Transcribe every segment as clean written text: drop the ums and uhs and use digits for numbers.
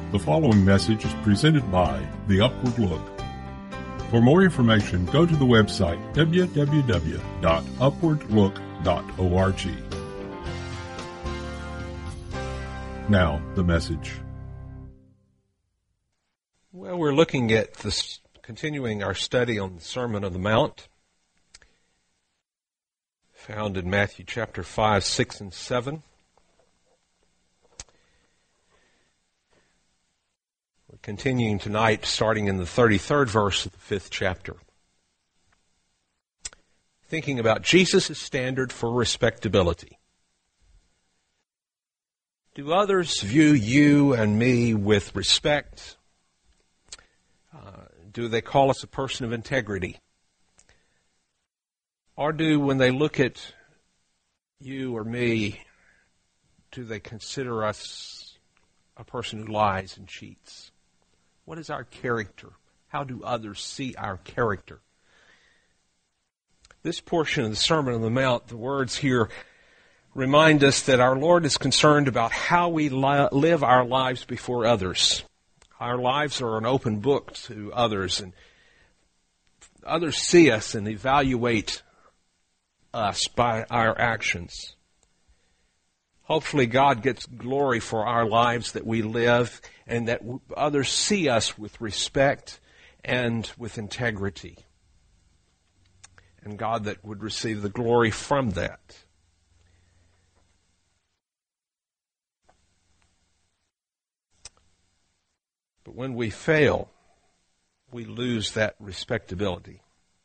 The following message is presented by The Upward Look. For more information, go to the website www.upwardlook.org. Now, the message. Well, we're looking at this, continuing our study on the Sermon on the Mount, found in Matthew chapter 5, 6, and 7. We're continuing tonight, starting in the 33rd verse of the 5th chapter. Thinking about Jesus' standard for respectability. Do others view you and me with respect? Do they call us a person of integrity? Or when they look at you or me, do they consider us a person who lies and cheats? What is our character? How do others see our character? This portion of the Sermon on the Mount, the words here remind us that our Lord is concerned about how we live our lives before others. Our lives are an open book to others, and others see us and evaluate us by our actions. Hopefully God gets glory for our lives that we live, and that others see us with respect and with integrity. And God that would receive the glory from that. But when we fail, we lose that respectability.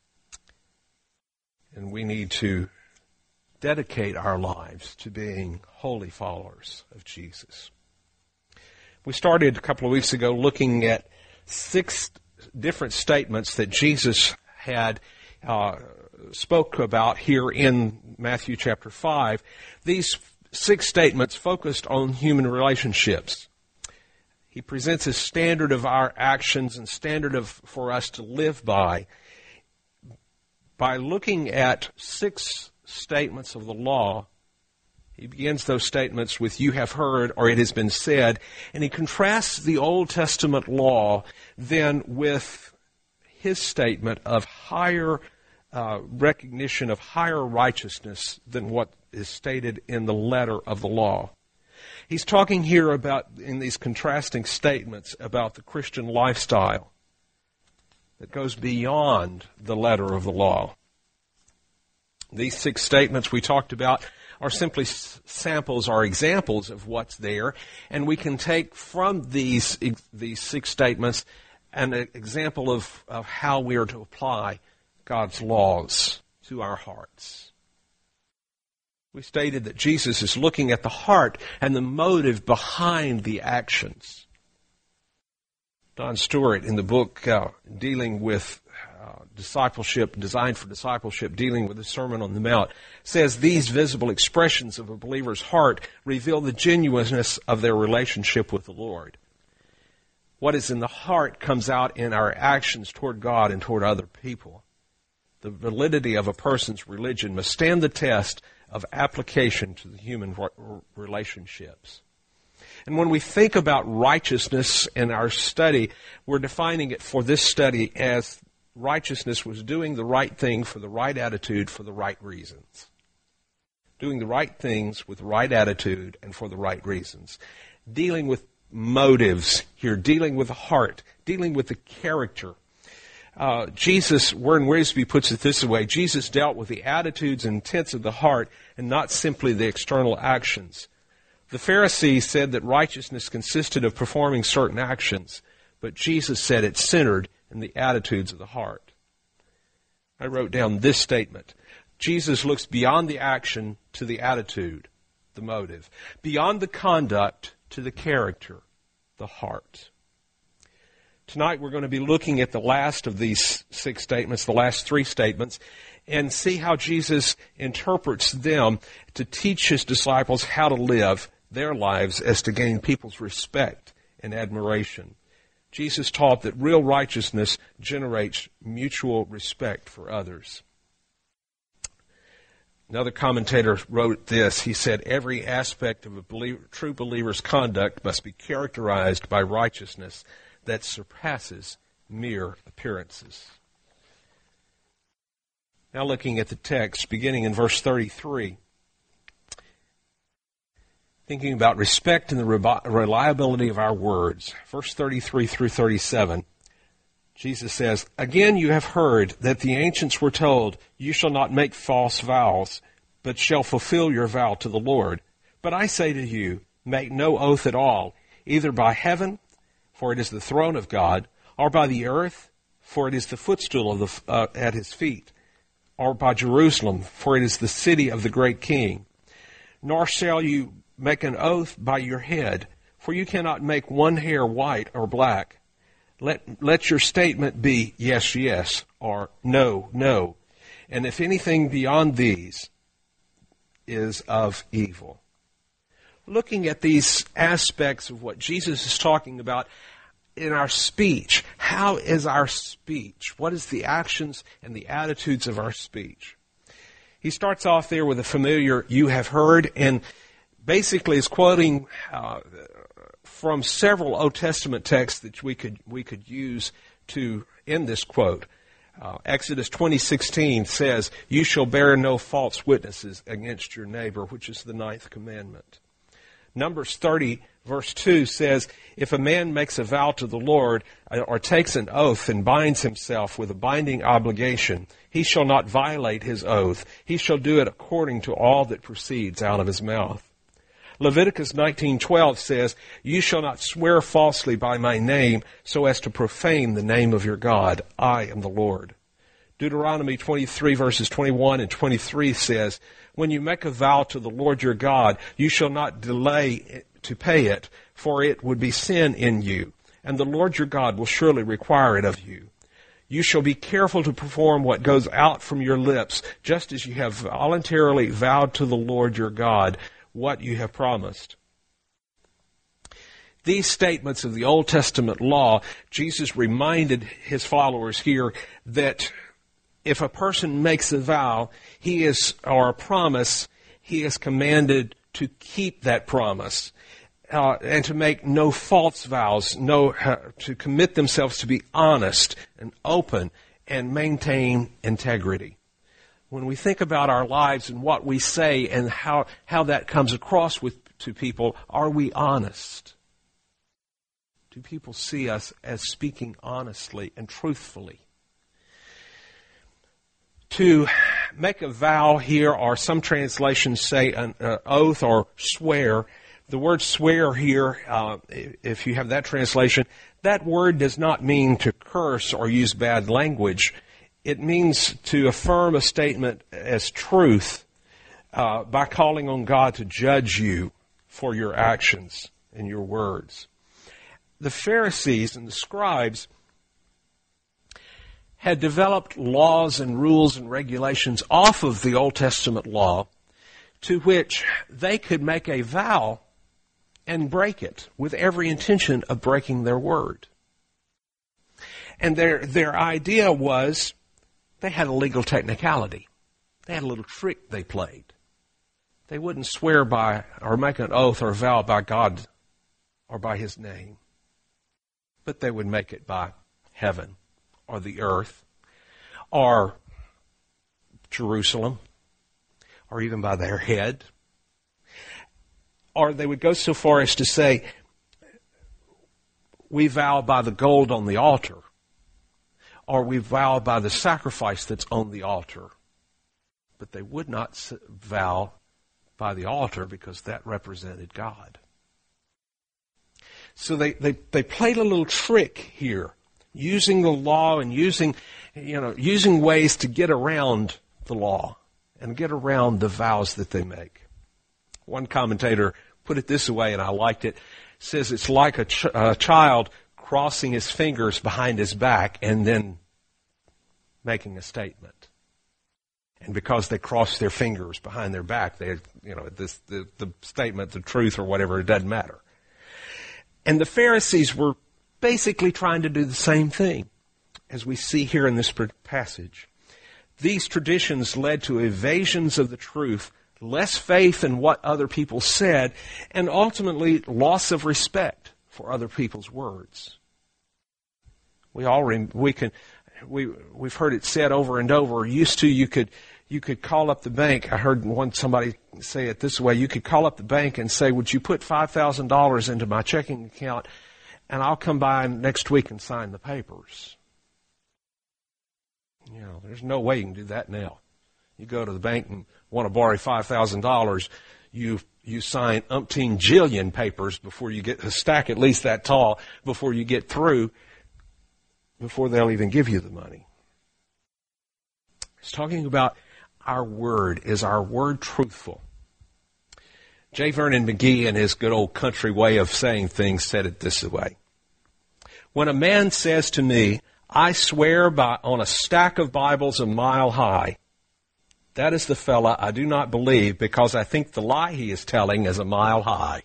And we need to dedicate our lives to being holy followers of Jesus. We started a couple of weeks ago looking at 6 different statements that Jesus had spoke about here in Matthew chapter 5. These 6 statements focused on human relationships. He presents a standard of our actions and standard for us to live by looking at 6 statements of the law. He begins those statements with, "You have heard," or "It has been said," and he contrasts the Old Testament law then with his statement of higher recognition of higher righteousness than what is stated in the letter of the law. He's talking here about, in these contrasting statements, about the Christian lifestyle that goes beyond the letter of the law. These 6 statements we talked about are simply samples or examples of what's there, and we can take from these 6 statements an example of how we are to apply God's laws to our hearts. We stated that Jesus is looking at the heart and the motive behind the actions. Don Stewart, in the book dealing with discipleship, designed for discipleship, dealing with the Sermon on the Mount, says these visible expressions of a believer's heart reveal the genuineness of their relationship with the Lord. What is in the heart comes out in our actions toward God and toward other people. The validity of a person's religion must stand the test of application to the human relationships. And when we think about righteousness in our study, we're defining it for this study as righteousness was doing the right thing for the right attitude for the right reasons. Doing the right things with the right attitude and for the right reasons. Dealing with motives here, dealing with the heart, dealing with the character. Jesus, Warren Wiersbe puts it this way, Jesus dealt with the attitudes and intents of the heart and not simply the external actions. The Pharisees said that righteousness consisted of performing certain actions, but Jesus said it centered in the attitudes of the heart. I wrote down this statement. Jesus looks beyond the action to the attitude, the motive. Beyond the conduct to the character, the heart. Tonight we're going to be looking at the last of these 6 statements, the last 3 statements, and see how Jesus interprets them to teach his disciples how to live their lives as to gain people's respect and admiration. Jesus taught that real righteousness generates mutual respect for others. Another commentator wrote this. He said, every aspect of a true believer's conduct must be characterized by righteousness that surpasses mere appearances. Now looking at the text, beginning in verse 33, thinking about respect and the reliability of our words. Verse 33 through 37, Jesus says, again you have heard that the ancients were told, you shall not make false vows, but shall fulfill your vow to the Lord. But I say to you, make no oath at all, either by heaven, for it is the throne of God, or by the earth, for it is the footstool at his feet, or by Jerusalem, for it is the city of the great king. Nor shall you make an oath by your head, for you cannot make one hair white or black. Let your statement be yes, yes, or no, no. And if anything beyond these is of evil. Looking at these aspects of what Jesus is talking about in our speech, how is our speech? What is the actions and the attitudes of our speech? He starts off there with a familiar, you have heard, and basically is quoting from several Old Testament texts that we could use to end this quote. Exodus 20:16 says, you shall bear no false witnesses against your neighbor, which is the 9th commandment. Numbers 30 verse 2 says, if a man makes a vow to the Lord or takes an oath and binds himself with a binding obligation, he shall not violate his oath. He shall do it according to all that proceeds out of his mouth. Leviticus 19:12 says, you shall not swear falsely by my name so as to profane the name of your God. I am the Lord. Deuteronomy 23 verses 21 and 23 says, when you make a vow to the Lord your God, you shall not delay to pay it, for it would be sin in you, and the Lord your God will surely require it of you. You shall be careful to perform what goes out from your lips, just as you have voluntarily vowed to the Lord your God what you have promised. These statements of the Old Testament law, Jesus reminded his followers here that if a person makes a vow, or a promise, he is commanded to keep that promise. And to make no false vows, to commit themselves to be honest and open and maintain integrity. When we think about our lives and what we say and how that comes across to people, are we honest? Do people see us as speaking honestly and truthfully? To make a vow here, or some translations say an oath or swear. The word swear here, if you have that translation, that word does not mean to curse or use bad language. It means to affirm a statement as truth by calling on God to judge you for your actions and your words. The Pharisees and the scribes had developed laws and rules and regulations off of the Old Testament law to which they could make a vow and break it with every intention of breaking their word. And their idea was they had a legal technicality. They had a little trick they played. They wouldn't swear by or make an oath or vow by God or by His name, but they would make it by heaven or the earth or Jerusalem or even by their head. Or they would go so far as to say, we vow by the gold on the altar, or we vow by the sacrifice that's on the altar. But they would not vow by the altar because that represented God. So they played a little trick here, using the law and using ways to get around the law and get around the vows that they make. One commentator put it this way, and I liked it. Says it's like a child crossing his fingers behind his back and then making a statement. And because they cross their fingers behind their back, the statement, the truth or whatever, it doesn't matter. And the Pharisees were basically trying to do the same thing as we see here in this passage. These traditions led to evasions of the truth, less faith in what other people said, and ultimately loss of respect for other people's words. We've heard it said over and over. Used to, you could call up the bank. I heard somebody say it this way. You could call up the bank and say, would you put $5,000 into my checking account, and I'll come by next week and sign the papers. There's no way you can do that now. You go to the bank and want to borrow $5,000, you sign umpteen jillion papers before you get a stack at least that tall, before you get through, before they'll even give you the money. It's talking about our word. Is our word truthful? J. Vernon McGee, in his good old country way of saying things, said it this way. When a man says to me, I swear on a stack of Bibles a mile high, that is the fella I do not believe, because I think the lie he is telling is a mile high.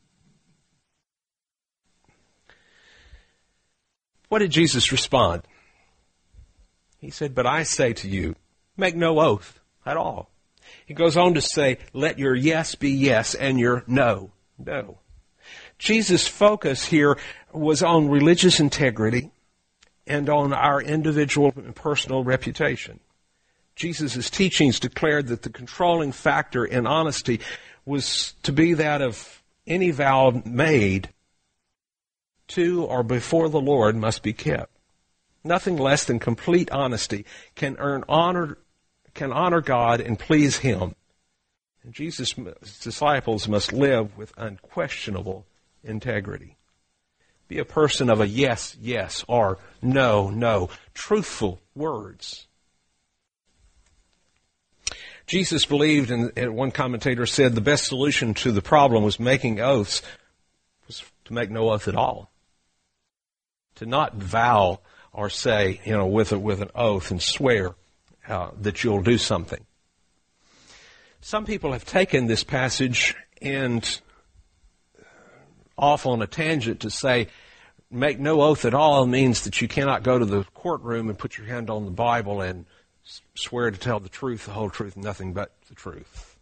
What did Jesus respond? He said, but I say to you, make no oath at all. He goes on to say, let your yes be yes and your no, no. Jesus' focus here was on religious integrity and on our individual and personal reputation. Jesus' teachings declared that the controlling factor in honesty was to be that of any vow made to or before the Lord must be kept. Nothing less than complete honesty can honor God and please Him. And Jesus' disciples must live with unquestionable integrity. Be a person of a yes, yes, or no, no. Truthful words. Jesus believed, and one commentator said, the best solution to the problem was making oaths, was to make no oath at all. To not vow or say, with an oath and swear that you'll do something. Some people have taken this passage and off on a tangent to say, make no oath at all means that you cannot go to the courtroom and put your hand on the Bible and swear to tell the truth, the whole truth, and nothing but the truth.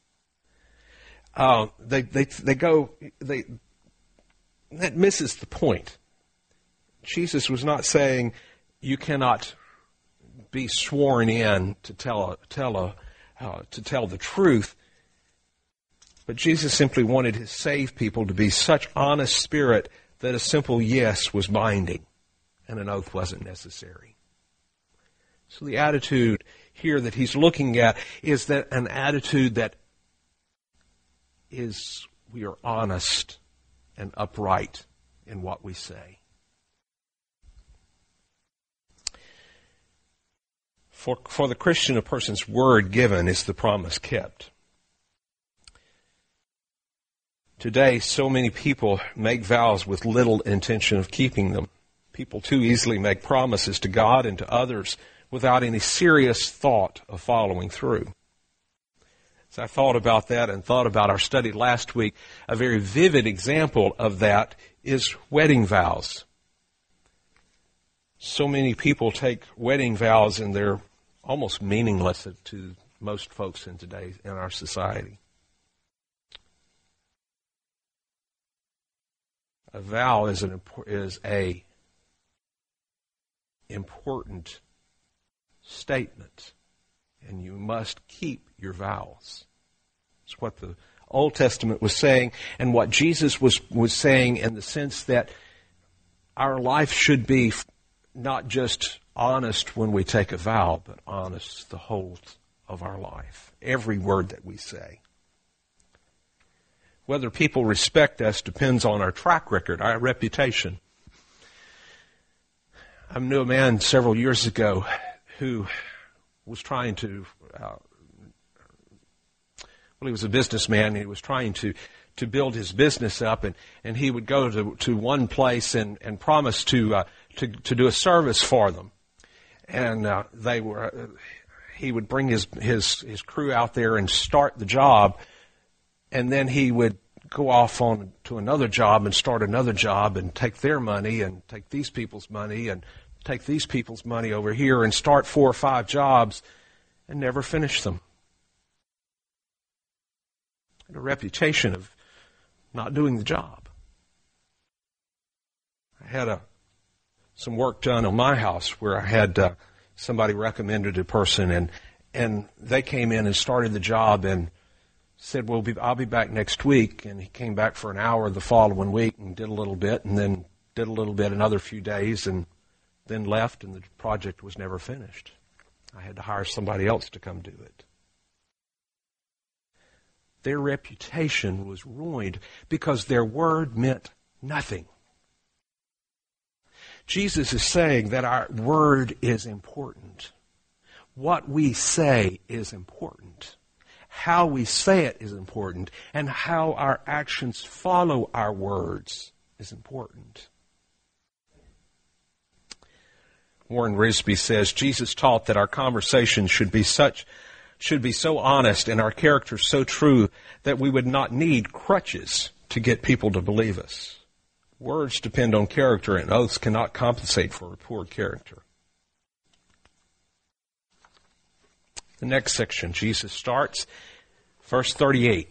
That misses the point. Jesus was not saying you cannot be sworn in to tell the truth, but Jesus simply wanted His saved people to be such honest spirit that a simple yes was binding and an oath wasn't necessary. So the attitude here that He's looking at is that an attitude that is we are honest and upright in what we say. For the Christian, a person's word given is the promise kept. Today, so many people make vows with little intention of keeping them. People too easily make promises to God and to others without any serious thought of following through. As I thought about that and thought about our study last week, a very vivid example of that is wedding vows. So many people take wedding vows and they're almost meaningless to most folks in our society. A vow is a important statement, and you must keep your vows. It's what the Old Testament was saying, and what Jesus was saying in the sense that our life should be not just honest when we take a vow, but honest the whole of our life, every word that we say. Whether people respect us depends on our track record, our reputation. I knew a man several years ago who was trying to, he was a businessman, and he was trying to build his business up, and he would go to one place and promise to do a service for them. And he would bring his crew out there and start the job, and then he would go off on to another job and start another job and take their money and take these people's money and take these people's money over here and start 4 or 5 jobs and never finished them. Had a reputation of not doing the job. I had some work done on my house where I had somebody recommended a person, and they came in and started the job and said, well, I'll be back next week. And he came back for an hour the following week and did a little bit, and then did a little bit another few days, and then left, and the project was never finished. I had to hire somebody else to come do it. Their reputation was ruined because their word meant nothing. Jesus is saying that our word is important. What we say is important. How we say it is important. And how our actions follow our words is important. Warren Risby says, Jesus taught that our conversation should be so honest and our character so true that we would not need crutches to get people to believe us. Words depend on character, and oaths cannot compensate for a poor character. The next section, Jesus starts, verse 38.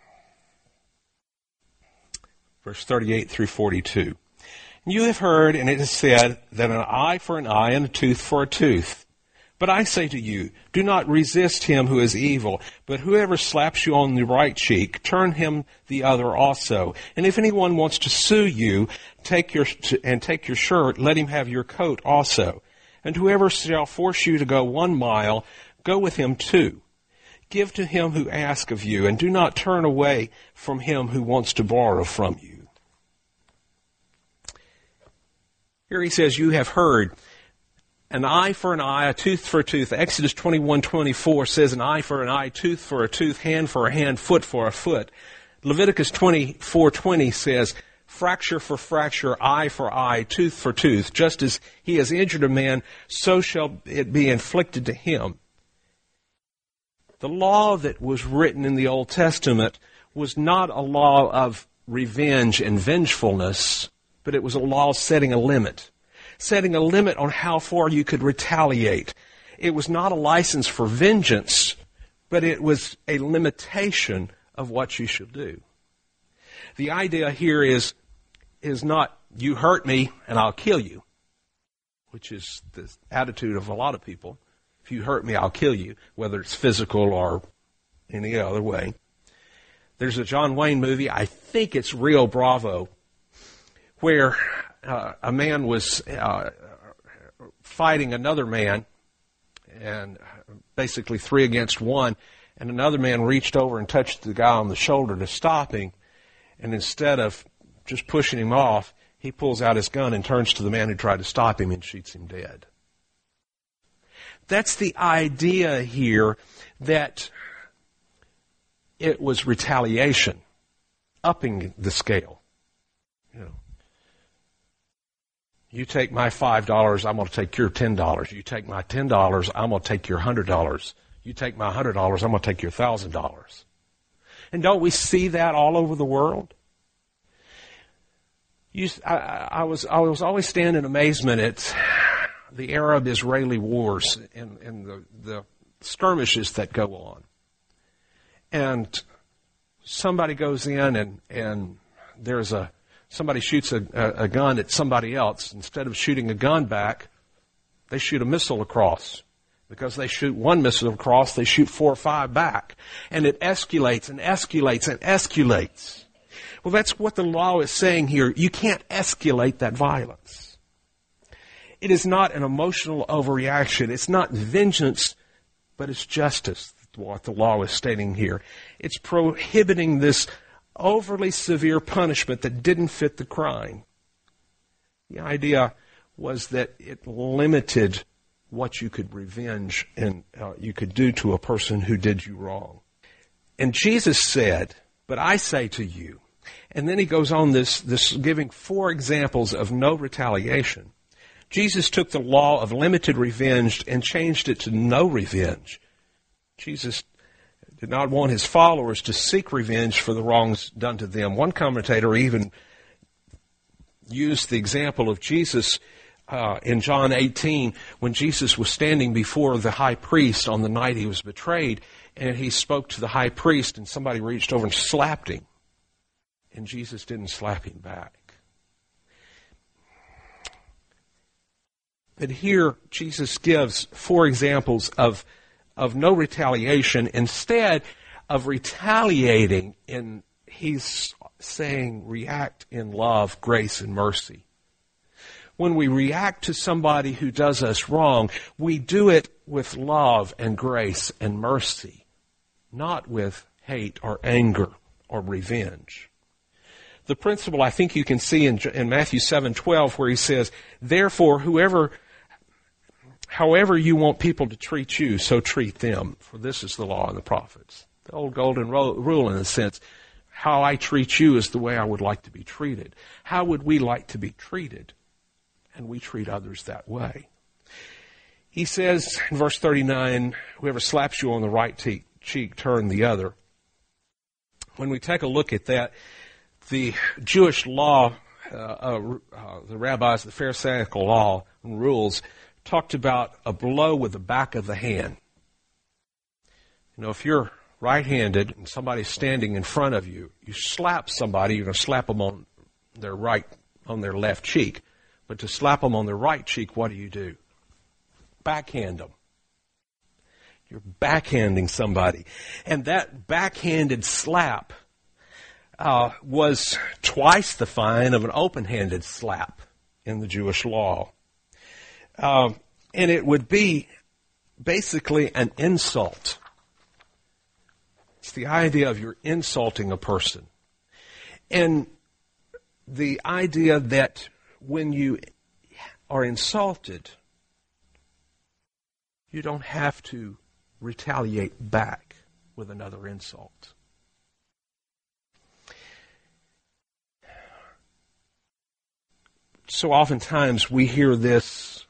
Verse 38 through 42. You have heard, and it is said, that an eye for an eye and a tooth for a tooth. But I say to you, do not resist him who is evil, but whoever slaps you on the right cheek, turn him the other also. And if anyone wants to sue you, take your shirt, let him have your coat also. And whoever shall force you to go 1 mile, go with him 2. Give to him who asks of you, and do not turn away from him who wants to borrow from you. Here he says, you have heard, an eye for an eye, a tooth for a tooth. Exodus 21:24 says an eye for an eye, tooth for a tooth, hand for a hand, foot for a foot. Leviticus 24:20 says, fracture for fracture, eye for eye, tooth for tooth. Just as he has injured a man, so shall it be inflicted to him. The law that was written in the Old Testament was not a law of revenge and vengefulness, but it was a law setting a limit on how far you could retaliate. It was not a license for vengeance, but it was a limitation of what you should do. The idea here is not, you hurt me and I'll kill you, which is the attitude of a lot of people. If you hurt me, I'll kill you, whether it's physical or any other way. There's a John Wayne movie, I think it's Rio Bravo, where a man was fighting another man, and basically 3 against 1, and another man reached over and touched the guy on the shoulder to stop him, and instead of just pushing him off, he pulls out his gun and turns to the man who tried to stop him and shoots him dead. That's the idea here, that it was retaliation, upping the scale. You know, you take my $5, I'm going to take your $10. You take my $10, I'm going to take your $100. You take my $100, I'm going to take your $1,000. And don't we see that all over the world? I was always standing in amazement at the Arab-Israeli wars and the skirmishes that go on. And somebody goes in and there's somebody shoots a gun at somebody else. Instead of shooting a gun back, they shoot a missile across. Because they shoot one missile across, they shoot 4 or 5 back. And it escalates and escalates and escalates. Well, that's what the law is saying here. You can't escalate that violence. It is not an emotional overreaction. It's not vengeance, but it's justice, what the law is stating here. It's prohibiting this overly severe punishment that didn't fit the crime. The idea was that it limited what you could revenge and you could do to a person who did you wrong. And Jesus said, but I say to you, and then he goes on this giving 4 examples of no retaliation. Jesus took the law of limited revenge and changed it to no revenge. Jesus did not want his followers to seek revenge for the wrongs done to them. One commentator even used the example of Jesus in John 18, when Jesus was standing before the high priest on the night he was betrayed, and he spoke to the high priest, and somebody reached over and slapped him. And Jesus didn't slap him back. But here, Jesus gives 4 examples of no retaliation. Instead of retaliating, he's saying react in love, grace, and mercy. When we react to somebody who does us wrong, we do it with love and grace and mercy, not with hate or anger or revenge. The principle I think you can see in Matthew 7:12, where he says, therefore, however you want people to treat you, so treat them, for this is the law and the prophets. The old golden rule, in a sense, how I treat you is the way I would like to be treated. How would we like to be treated? And we treat others that way. He says in verse 39, whoever slaps you on the right cheek, turn the other. When we take a look at that, the Jewish law, the rabbis, the Pharisaical law and rules, talked about a blow with the back of the hand. You know, if you're right-handed and somebody's standing in front of you, you slap somebody, you're going to slap them on their left cheek. But to slap them on their right cheek, what do? Backhand them. You're backhanding somebody. And that backhanded slap was twice the fine of an open-handed slap in the Jewish law. And it would be basically an insult. It's the idea of you're insulting a person. And the idea that when you are insulted, you don't have to retaliate back with another insult. So oftentimes we hear this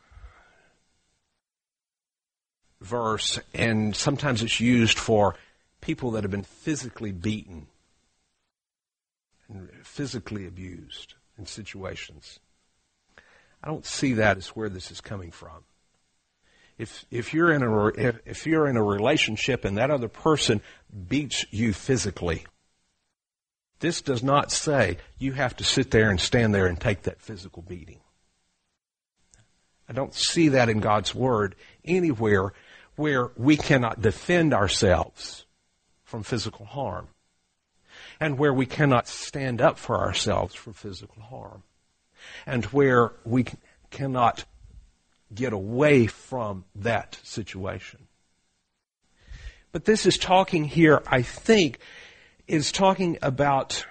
verse, and sometimes it's used for people that have been physically beaten and physically abused in situations. I don't see that as where this is coming from. If you're in a relationship and that other person beats you physically, this does not say you have to sit there and stand there and take that physical beating. I don't see that in God's Word anywhere where we cannot defend ourselves from physical harm and where we cannot stand up for ourselves from physical harm and where we cannot get away from that situation. But this is talking here, I think, is talking about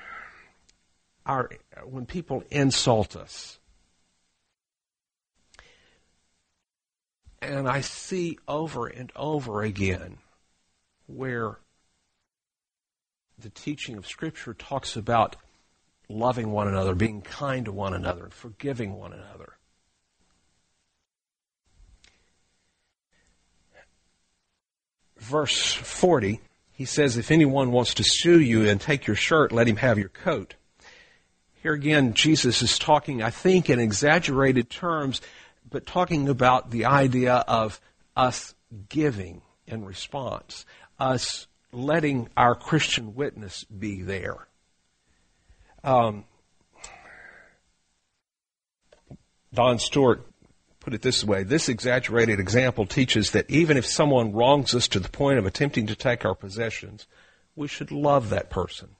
when people insult us. And I see over and over again where the teaching of Scripture talks about loving one another, being kind to one another, and forgiving one another. Verse 40, he says, if anyone wants to sue you and take your shirt, let him have your coat. Here again, Jesus is talking, I think, in exaggerated terms, but talking about the idea of us giving in response, us letting our Christian witness be there. Don Stewart put it this way: this exaggerated example teaches that even if someone wrongs us to the point of attempting to take our possessions, we should love that person.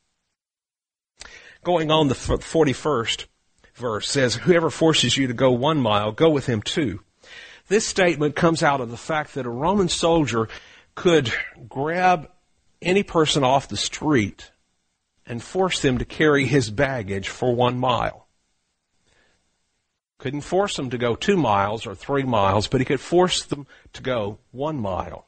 Going on, the 41st verse says, whoever forces you to go 1 mile, go with him 2. This statement comes out of the fact that a Roman soldier could grab any person off the street and force them to carry his baggage for 1 mile. Couldn't force them to go 2 miles or 3 miles, but he could force them to go 1 mile.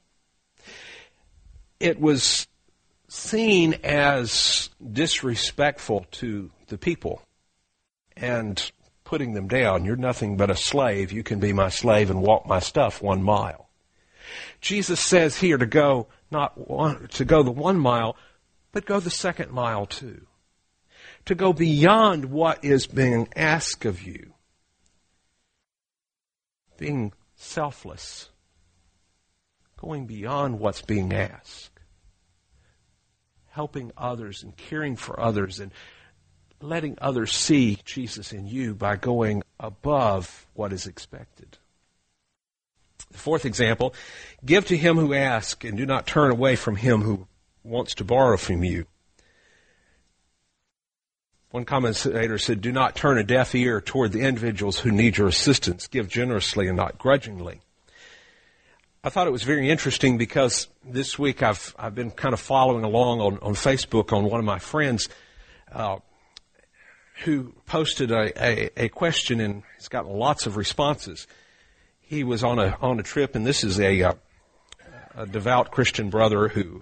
It was seen as disrespectful to the people and putting them down. You're nothing but a slave. You can be my slave and walk my stuff 1 mile. Jesus says here to go the 1 mile, but go the 2nd mile too. To go beyond what is being asked of you. being selfless, going beyond what's being asked, helping others and caring for others and letting others see Jesus in you by going above what is expected. The fourth example, give to him who asks and do not turn away from him who wants to borrow from you. One commentator said, do not turn a deaf ear toward the individuals who need your assistance. Give generously and not grudgingly. I thought it was very interesting because this week I've been kind of following along on Facebook on one of my friends who posted a question, and he's gotten lots of responses. He was on a trip, and this is a devout Christian brother who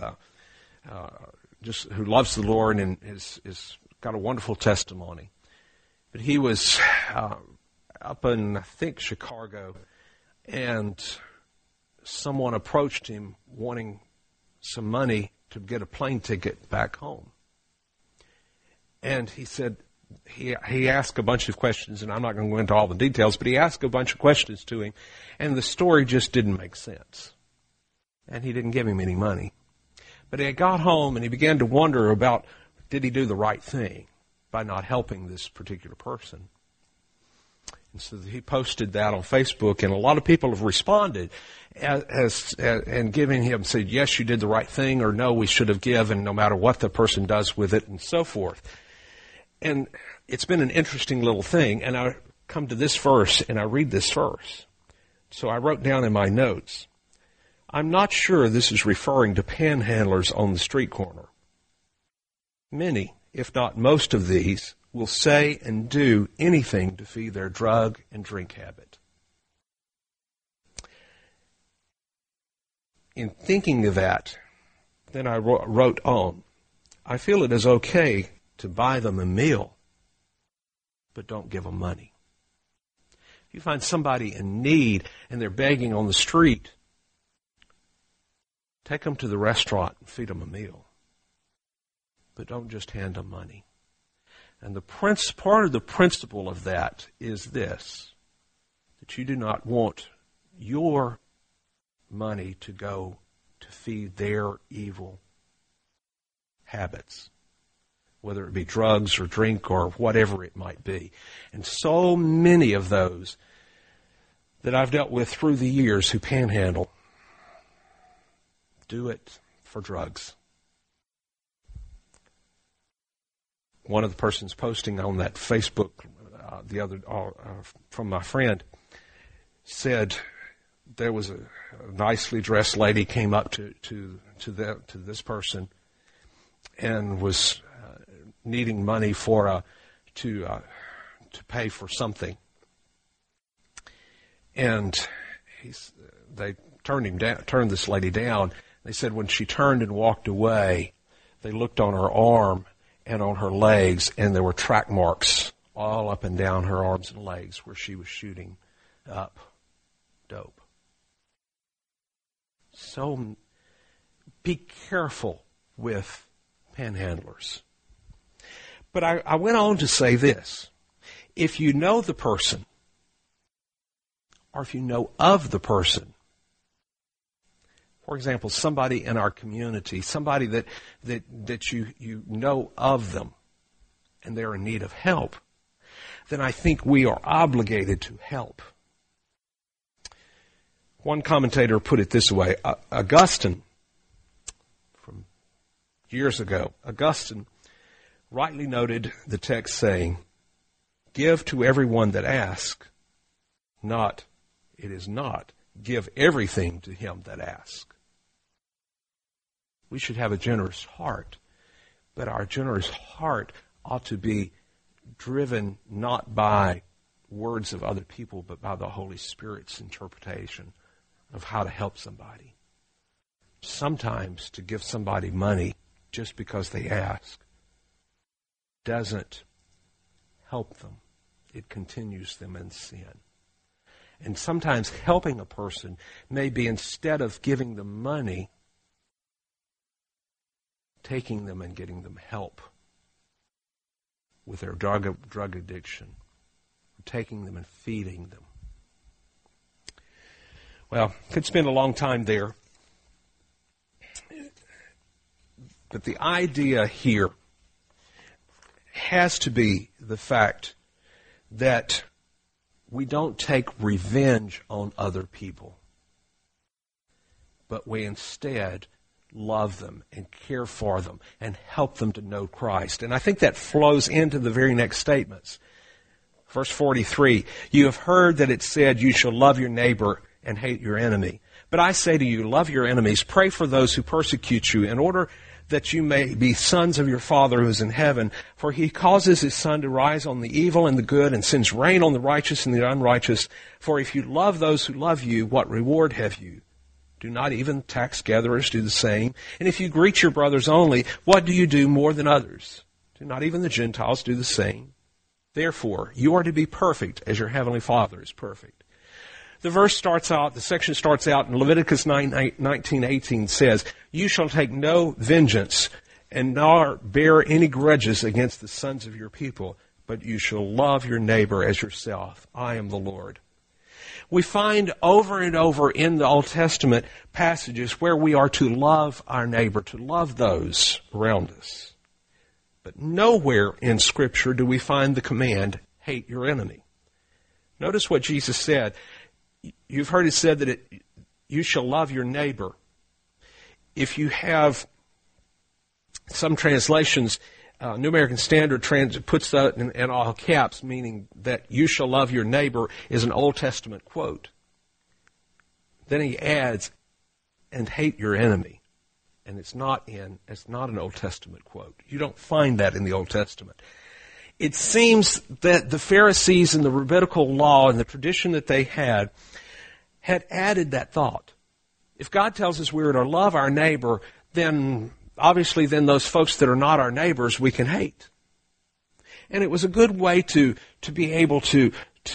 loves the Lord and is got a wonderful testimony. But he was up in, I think, Chicago, and someone approached him wanting some money to get a plane ticket back home. And he said, he asked a bunch of questions, and I'm not going to go into all the details, but he asked a bunch of questions to him, and the story just didn't make sense. And he didn't give him any money. But he got home, and he began to wonder about, did he do the right thing by not helping this particular person? And so he posted that on Facebook, and a lot of people have responded and giving him, said, yes, you did the right thing, or no, we should have given, no matter what the person does with it, and so forth. And it's been an interesting little thing, and I come to this verse, and I read this verse. So I wrote down in my notes, I'm not sure this is referring to panhandlers on the street corner. Many, if not most of these, will say and do anything to feed their drug and drink habit. In thinking of that, then I wrote on, I feel it is okay to buy them a meal, but don't give them money. If you find somebody in need and they're begging on the street, take them to the restaurant and feed them a meal, but don't just hand them money. And part of the principle of that is this, that you do not want your money to go to feed their evil habits, whether it be drugs or drink or whatever it might be. And so many of those that I've dealt with through the years who panhandle do it for drugs. One of the persons posting on that Facebook from my friend said there was a nicely dressed lady came up to this person and was needing money for to pay for something, and they turned this lady down. They said when she turned and walked away, they looked on her arm and on her legs, and there were track marks all up and down her arms and legs where she was shooting up dope. So be careful with panhandlers. But I went on to say this. If you know the person, or if you know of the person, for example, somebody in our community, somebody that you know of them, and they're in need of help, then I think we are obligated to help. One commentator put it this way, Augustine, from years ago, Augustine rightly noted the text saying, give to everyone that asks, give everything to him that asks. We should have a generous heart, but our generous heart ought to be driven not by words of other people, but by the Holy Spirit's interpretation of how to help somebody. Sometimes to give somebody money just because they ask doesn't help them. It continues them in sin. And sometimes helping a person may be, instead of giving them money, taking them and getting them help with their drug addiction, taking them and feeding them. Well, could spend a long time there. But the idea here has to be the fact that we don't take revenge on other people, but we instead love them and care for them and help them to know Christ. And I think that flows into the very next statements. Verse 43, you have heard that it said, you shall love your neighbor and hate your enemy. But I say to you, love your enemies, pray for those who persecute you, in order that you may be sons of your Father who is in heaven. For he causes his sun to rise on the evil and the good, and sends rain on the righteous and the unrighteous. For if you love those who love you, what reward have you? Do not even tax gatherers do the same? And if you greet your brothers only, what do you do more than others? Do not even the Gentiles do the same? Therefore, you are to be perfect as your heavenly Father is perfect. The section starts out in Leviticus 19:18 says, you shall take no vengeance and nor bear any grudges against the sons of your people, but you shall love your neighbor as yourself. I am the Lord. We find over and over in the Old Testament passages where we are to love our neighbor, to love those around us. But nowhere in Scripture do we find the command, hate your enemy. Notice what Jesus said. You've heard it said that you shall love your neighbor. If you have some translations, New American Standard puts that in all caps, meaning that you shall love your neighbor is an Old Testament quote. Then he adds, and hate your enemy. And it's not an Old Testament quote. You don't find that in the Old Testament. It seems that the Pharisees and the rabbinical law and the tradition that they had added that thought. If God tells us we're to love our neighbor, then obviously those folks that are not our neighbors we can hate. And it was a good way to be able to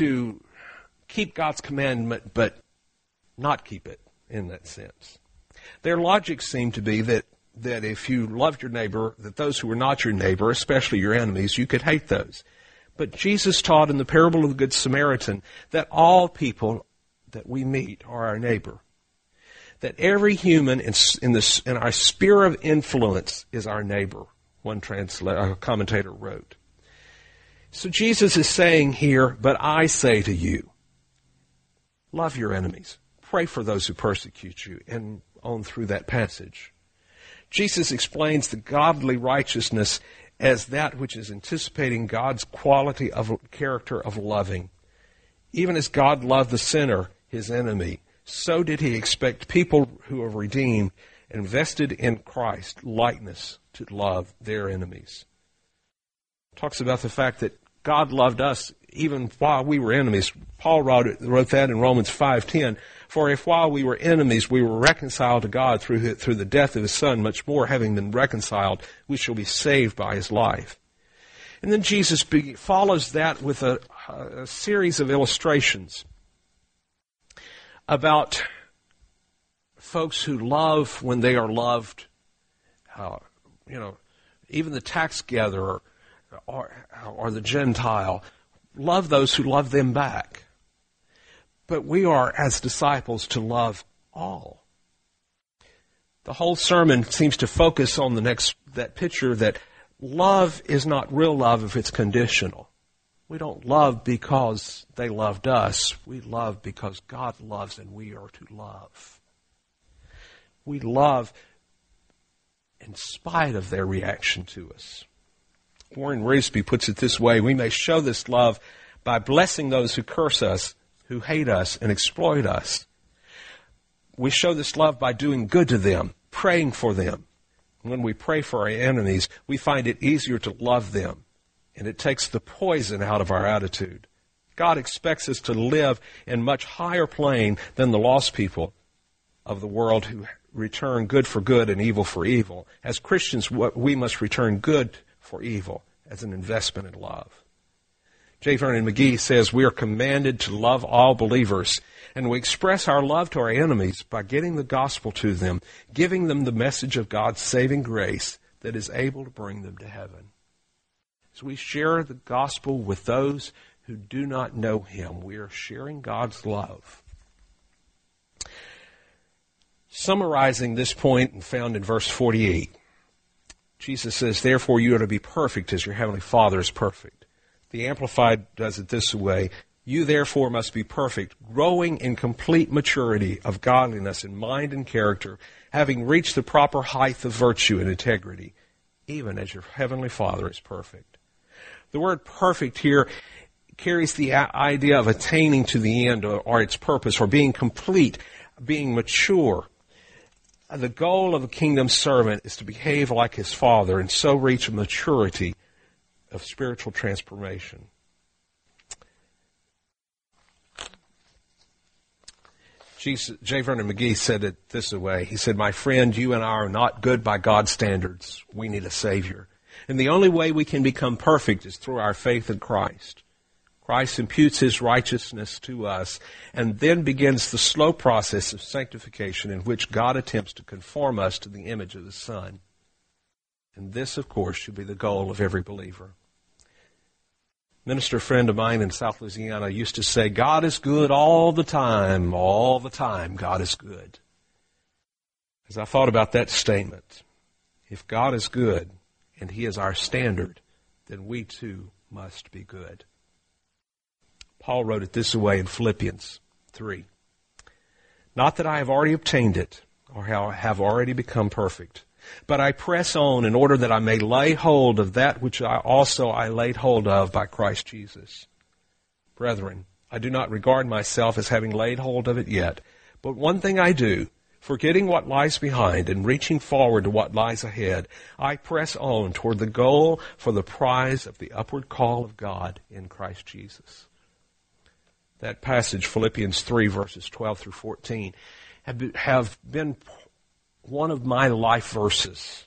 keep God's commandment but not keep it in that sense. Their logic seemed to be that if you loved your neighbor, that those who were not your neighbor, especially your enemies, you could hate those. But Jesus taught in the parable of the Good Samaritan that all people that we meet are our neighbor. That every human in our sphere of influence is our neighbor, one commentator wrote. So Jesus is saying here, but I say to you, love your enemies. Pray for those who persecute you, and on through that passage. Jesus explains the godly righteousness as that which is anticipating God's quality of character of loving. Even as God loved the sinner, his enemy, so did he expect people who are redeemed, invested in Christ likeness, to love their enemies. Talks about the fact that God loved us even while we were enemies. Paul wrote that in Romans 5:10. For if while we were enemies we were reconciled to God through the death of his Son, much more having been reconciled, we shall be saved by his life. And then Jesus follows that with a series of illustrations about folks who love when they are loved. Even the tax gatherer or the Gentile love those who love them back. But we are, as disciples, to love all. The whole sermon seems to focus on that picture that love is not real love if it's conditional. We don't love because they loved us. We love because God loves and we are to love. We love in spite of their reaction to us. Warren Wiersbe puts it this way: we may show this love by blessing those who curse us, who hate us and exploit us. We show this love by doing good to them, praying for them. When we pray for our enemies, we find it easier to love them, and it takes the poison out of our attitude. God expects us to live in much higher plane than the lost people of the world who return good for good and evil for evil. As Christians, we must return good for evil as an investment in love. J. Vernon McGee says we are commanded to love all believers, and we express our love to our enemies by getting the gospel to them, giving them the message of God's saving grace that is able to bring them to heaven. As we share the gospel with those who do not know Him, we are sharing God's love. Summarizing this point and found in verse 48, Jesus says, therefore you are to be perfect as your heavenly Father is perfect. The Amplified does it this way, you therefore must be perfect, growing in complete maturity of godliness in mind and character, having reached the proper height of virtue and integrity, even as your heavenly Father is perfect. The word perfect here carries the idea of attaining to the end or its purpose, or being complete, being mature. The goal of a kingdom servant is to behave like his Father and so reach a maturity of spiritual transformation. J. Vernon McGee said it this way. He said, my friend, you and I are not good by God's standards. We need a Savior. And the only way we can become perfect is through our faith in Christ. Christ imputes His righteousness to us, and then begins the slow process of sanctification in which God attempts to conform us to the image of the Son. And this, of course, should be the goal of every believer. Minister friend of mine in South Louisiana used to say, God is good all the time God is good. As I thought about that statement, if God is good and He is our standard, then we too must be good. Paul wrote it this way in Philippians 3. Not that I have already obtained it or have already become perfect, but I press on in order that I may lay hold of that which I laid hold of by Christ Jesus. Brethren, I do not regard myself as having laid hold of it yet, but one thing I do, forgetting what lies behind and reaching forward to what lies ahead, I press on toward the goal for the prize of the upward call of God in Christ Jesus. That passage, Philippians 3, verses 12 through 14, have been one of my life verses.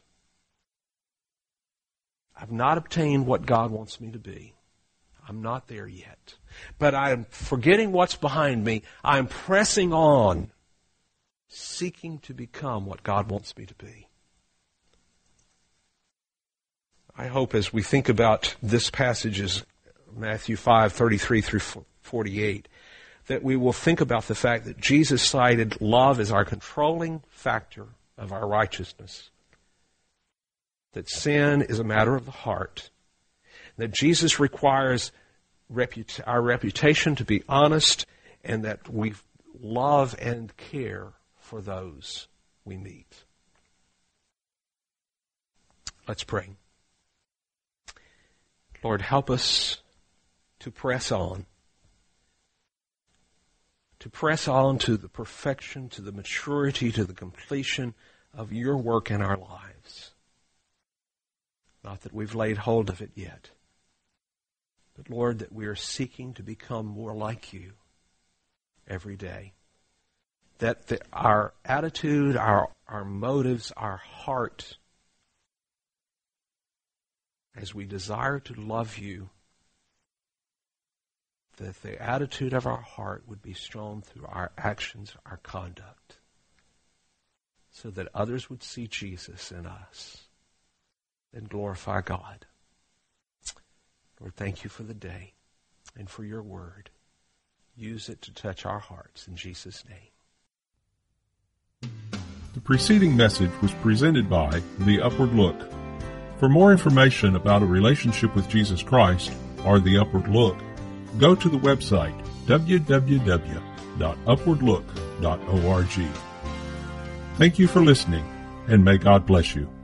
I've not obtained what God wants me to be. I'm not there yet. But I'm forgetting what's behind me. I'm pressing on, seeking to become what God wants me to be. I hope as we think about this passage, as Matthew 5:33 through 48, that we will think about the fact that Jesus cited love as our controlling factor of our righteousness, that sin is a matter of the heart, that Jesus requires our reputation to be honest, and that we love and care for those we meet. Let's pray. Lord, help us to press on to the perfection, to the maturity, to the completion of your work in our lives. Not that we've laid hold of it yet, but Lord, that we are seeking to become more like you every day. That our attitude, our motives, our heart, as we desire to love you, that the attitude of our heart would be shown through our actions, our conduct, so that others would see Jesus in us and glorify God. Lord, thank you for the day and for your word. Use it to touch our hearts in Jesus' name. The preceding message was presented by The Upward Look. For more information about a relationship with Jesus Christ or The Upward Look, go to the website www.upwardlook.org. Thank you for listening, and may God bless you.